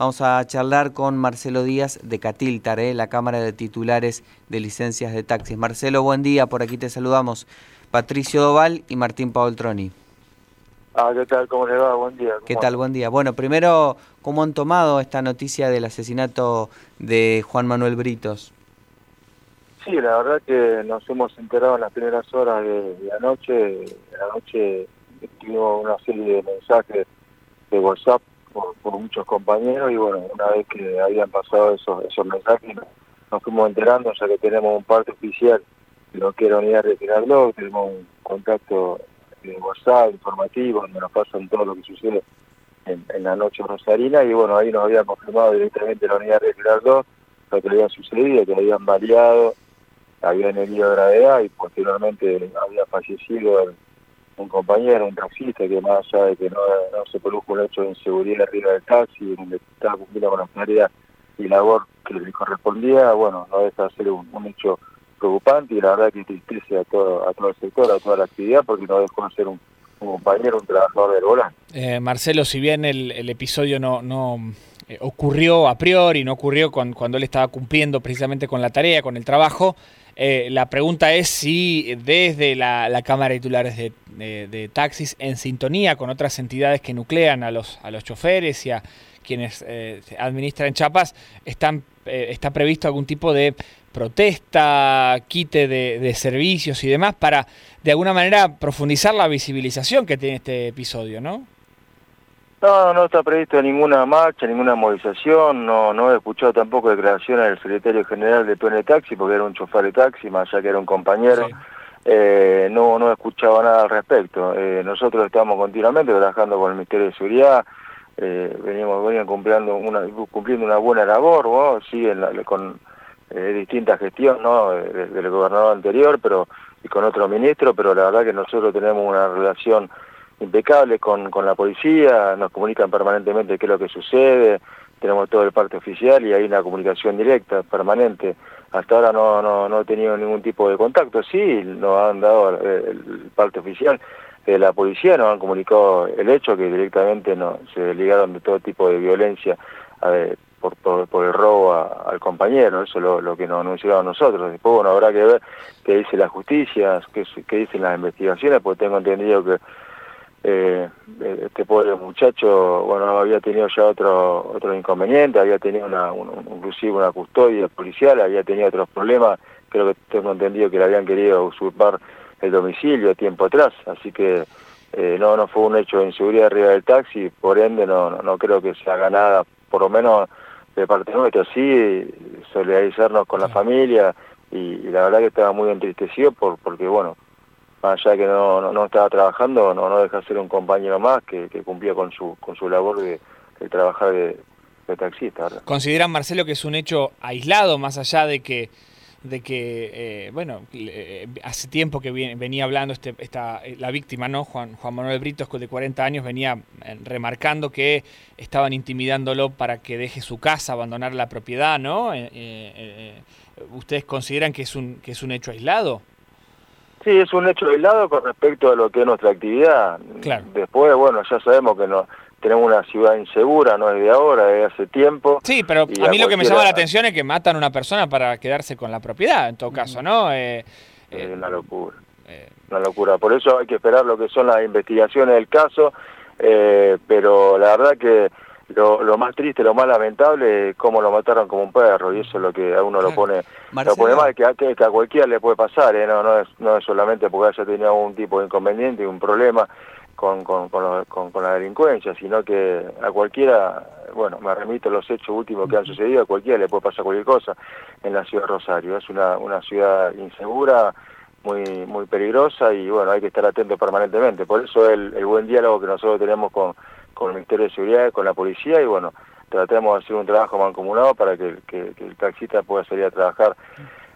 Vamos a charlar con Marcelo Díaz de Catiltar, la Cámara de Titulares de Licencias de Taxis. Marcelo, buen día, por aquí te saludamos. Patricio Doval y Martín Paoltroni. ¿Qué tal? ¿Cómo le va? Buen día. ¿Qué tal? Buen día. Bueno, primero, ¿cómo han tomado esta noticia del asesinato de Juan Manuel Britos? Sí, la verdad que nos hemos enterado en las primeras horas de la noche. Anoche tuvimos una serie de mensajes de WhatsApp por muchos compañeros y bueno, una vez que habían pasado esos mensajes nos fuimos enterando, ya que tenemos un parte oficial de lo que era Unidad Regional 2, tenemos un contacto de WhatsApp informativo donde nos pasan todo lo que sucede en la noche rosarina y bueno, ahí nos habían confirmado directamente la Unidad Regional 2 lo que había sucedido, que habían baleado, habían herido de gravedad y posteriormente había fallecido un compañero, un taxista, que más allá de que no se produjo un hecho de inseguridad arriba del taxi, donde estaba cumpliendo con las tareas y labor que le correspondía, bueno, no deja de ser un hecho preocupante y la verdad que entristece a todo el sector, a toda la actividad, porque no dejó de ser un compañero, un trabajador del volante. Marcelo, si bien el episodio no ocurrió a priori, no ocurrió cuando él estaba cumpliendo precisamente con la tarea, con el trabajo, la pregunta es si desde la Cámara de Titulares de Taxis, en sintonía con otras entidades que nuclean a los choferes y a quienes administran chapas, está previsto algún tipo de protesta, quite de servicios y demás para, de alguna manera, profundizar la visibilización que tiene este episodio, ¿no? No está previsto ninguna marcha, ninguna movilización, no he escuchado tampoco declaraciones del secretario general de PN Taxi, porque era un chofer de taxi, más allá que era un compañero, sí. No he escuchado nada al respecto. Nosotros estamos continuamente trabajando con el Ministerio de Seguridad, venían cumpliendo una buena labor, ¿no? Siguen con distinta gestión, ¿no? Del gobernador anterior, y con otro ministro, pero la verdad que nosotros tenemos una relación impecable con la policía, nos comunican permanentemente qué es lo que sucede, tenemos todo el parte oficial y hay una comunicación directa, permanente. Hasta ahora no he tenido ningún tipo de contacto, sí, nos han dado el parte oficial de la policía, nos han comunicado el hecho que directamente se desligaron de todo tipo de violencia por el robo al compañero, eso es lo que nos anunciaron a nosotros. Después, bueno, habrá que ver qué dice la justicia, qué dicen las investigaciones, porque tengo entendido que este pobre muchacho, bueno, había tenido ya otro inconveniente, había tenido inclusive una custodia policial, había tenido otros problemas, creo que tengo entendido que le habían querido usurpar el domicilio tiempo atrás, así que no fue un hecho de inseguridad arriba del taxi, por ende no creo que se haga nada, por lo menos de parte nuestra, sí, solidarizarnos con la familia y la verdad que estaba muy entristecido porque bueno, más allá de que no estaba trabajando, no deja de ser un compañero más que cumplía con su labor de trabajar de taxista, ¿verdad? ¿Consideran, Marcelo, que es un hecho aislado, más allá de que hace tiempo que venía hablando la víctima, ¿no? Juan Manuel Britos, de 40 años, venía remarcando que estaban intimidándolo para que deje su casa, abandonar la propiedad, ¿no? ¿Ustedes consideran que es un hecho aislado? Sí, es un hecho aislado con respecto a lo que es nuestra actividad. Claro. Después, bueno, ya sabemos que tenemos una ciudad insegura, no es de ahora, es de hace tiempo. Sí, pero a mí lo que me llama la atención es que matan a una persona para quedarse con la propiedad, en todo caso, ¿no? Es una locura, una locura. Por eso hay que esperar lo que son las investigaciones del caso, pero la verdad que lo más triste, lo más lamentable es cómo lo mataron como un perro, y eso es lo que a uno lo pone mal, que a cualquiera le puede pasar, no es solamente porque haya tenido algún tipo de inconveniente, un problema con la delincuencia, sino que a cualquiera, bueno, me remito a los hechos últimos que han sucedido, a cualquiera le puede pasar cualquier cosa en la ciudad de Rosario. Es una ciudad insegura, muy peligrosa y bueno, hay que estar atento permanentemente. Por eso el buen diálogo que nosotros tenemos con el Ministerio de Seguridad, con la policía y bueno, tratemos de hacer un trabajo mancomunado para que el taxista pueda salir a trabajar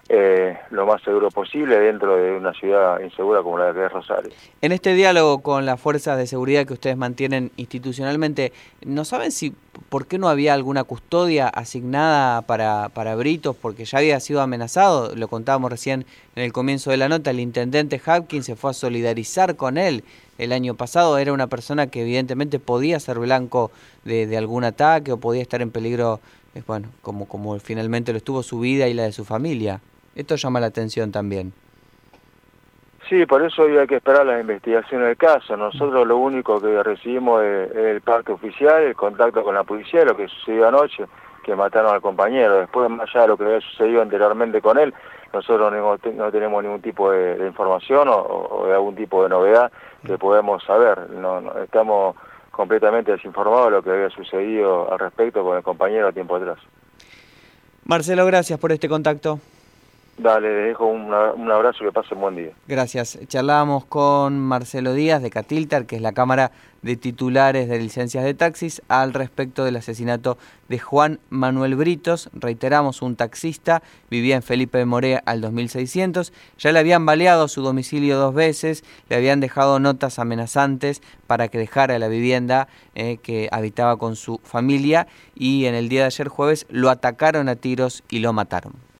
lo más seguro posible dentro de una ciudad insegura como la que es Rosario. En este diálogo con las fuerzas de seguridad que ustedes mantienen institucionalmente, ¿no saben si por qué no había alguna custodia asignada para Britos? Porque ya había sido amenazado, lo contábamos recién en el comienzo de la nota, el intendente Hapkin se fue a solidarizar con él el año pasado, era una persona que evidentemente podía ser blanco de algún ataque o podía estar en peligro, bueno, como finalmente lo estuvo su vida y la de su familia. Esto llama la atención también. Sí, por eso hay que esperar la investigación del caso. Nosotros lo único que recibimos es el parte oficial, el contacto con la policía, lo que sucedió anoche, que mataron al compañero. Después, más allá de lo que había sucedido anteriormente con él, nosotros no tenemos ningún tipo de información o de algún tipo de novedad que podemos saber. No, estamos completamente desinformados de lo que había sucedido al respecto con el compañero tiempo atrás. Marcelo, gracias por este contacto. Dale, les dejo un abrazo y que pasen buen día. Gracias. Charlábamos con Marcelo Díaz de Catiltar, que es la Cámara de Titulares de Licencias de Taxis, al respecto del asesinato de Juan Manuel Britos. Reiteramos, un taxista, vivía en Felipe de Moré al 2600. Ya le habían baleado su domicilio 2 veces, le habían dejado notas amenazantes para que dejara la vivienda que habitaba con su familia, y en el día de ayer jueves lo atacaron a tiros y lo mataron.